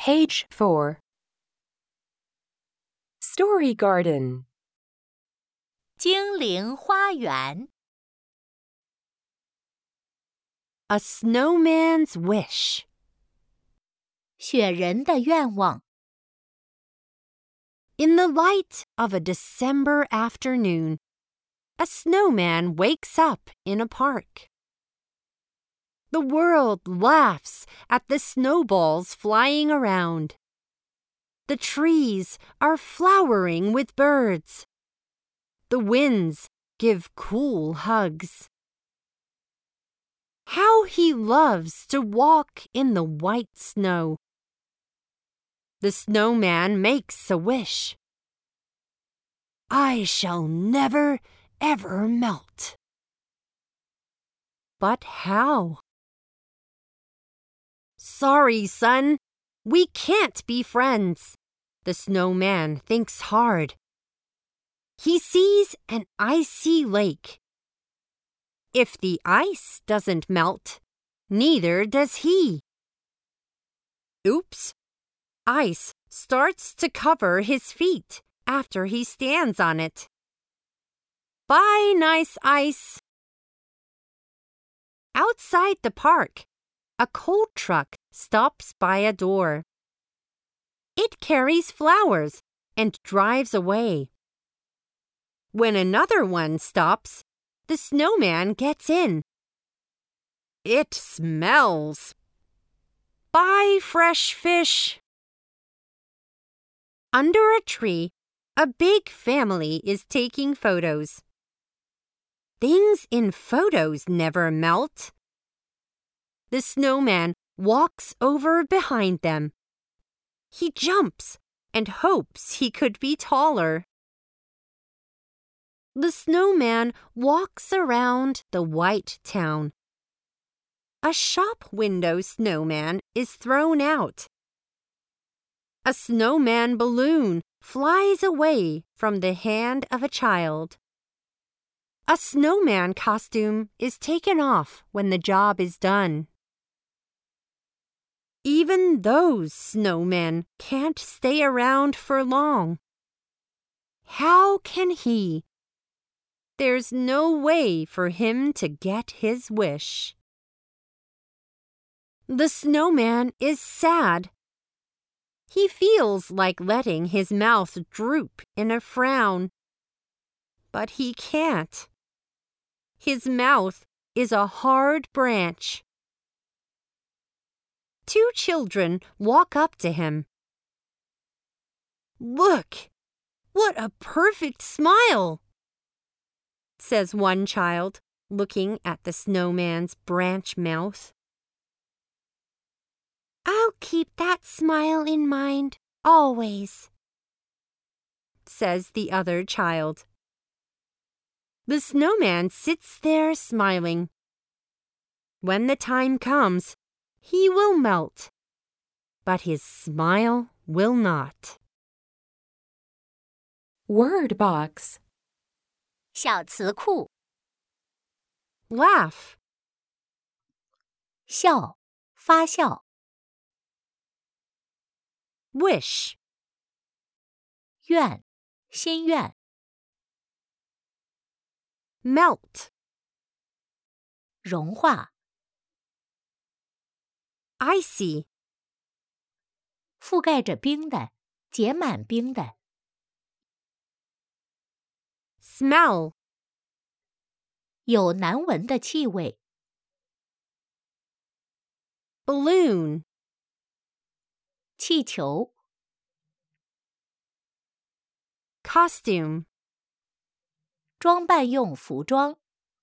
Page 4. Story Garden. 精灵花园 A snowman's wish. 雪人的愿望 In the light of a December afternoon, a snowman wakes up in a park. The world laughs at the snowballs flying around. The trees are flowering with birds. The winds give cool hugs. How he loves to walk in the white snow. The snowman makes a wish. I shall never, ever melt. But how? Sorry, son. We can't be friends. The snowman thinks hard. He sees an icy lake. If the ice doesn't melt, neither does he. Oops! Ice starts to cover his feet after he stands on it. Bye, nice ice! Outside the park, a cold truck stops by a door. It carries flowers and drives away. When another one stops, the snowman gets in. It smells. Bye, fresh fish! Under a tree, a big family is taking photos. Things in photos never melt. The snowman walks over behind them. He jumps and hopes he could be taller. The snowman walks around the white town. A shop window snowman is thrown out. A snowman balloon flies away from the hand of a child. A snowman costume is taken off when the job is done. Even those snowmen can't stay around for long. How can he? There's no way for him to get his wish. The snowman is sad. He feels like letting his mouth droop in a frown. But he can't. His mouth is a hard branch. Two children walk up to him. Look! What a perfect smile! Says one child, looking at the snowman's branch mouth. I'll keep that smile in mind, always, says the other child. The snowman sits there smiling. When the time comes, he will melt, but his smile will not. Word box. 小词库 Laugh. 笑发笑 Wish. 愿心愿 Melt. 融化 Icy. 覆盖着冰的结满冰的 Smell. 有难闻的气味 Balloon. 气球 Costume. 装扮用服装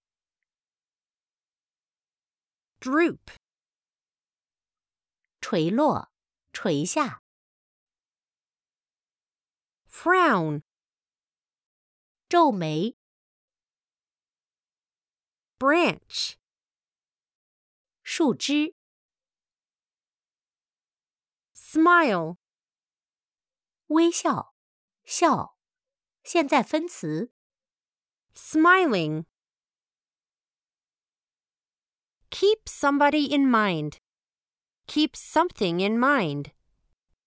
Droop. 垂落垂下 Frown. 皱眉 Branch. 树枝 Smile. 微笑笑现在分词 Smiling. Keep somebody in mind. Keep something in mind.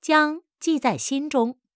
将记在心中。